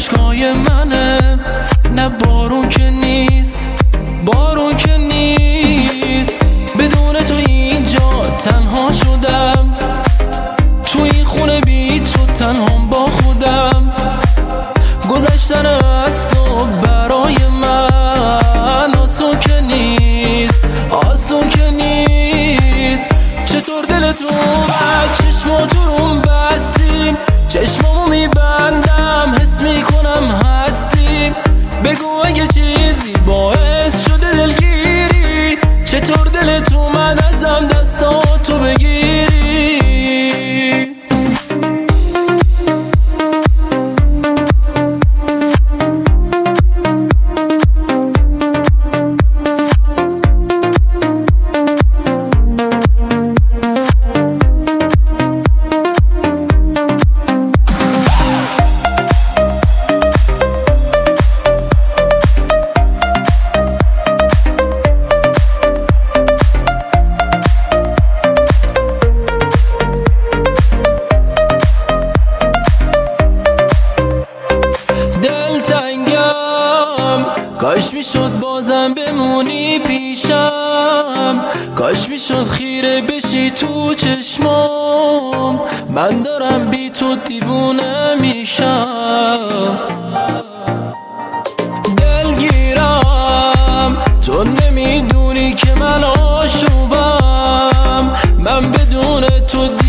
اشکای منه، نه بارون که نیست، بارون که نیست. بدون تو اینجا تنها شدم، تو این خونه بی تو تنهام با خودم. گذشتن از صبح برای من آسون که نیست، آسون که نیست. چطور دلتون اومد چشماتو روم بستیم، چشمامو میبندم حس میکنم هستی. بگو اگه چیزی باعث شده دلگیری، چطور دلت اومد ازم دستاتو بگیری. کاش میشد بازم بمونی پیشم، کاش میشد خیره بشی تو چشمام. من دارم بی تو دیوونه میشم، دلگیرم. تو نمیدونی که من آشوبم، من بدون تو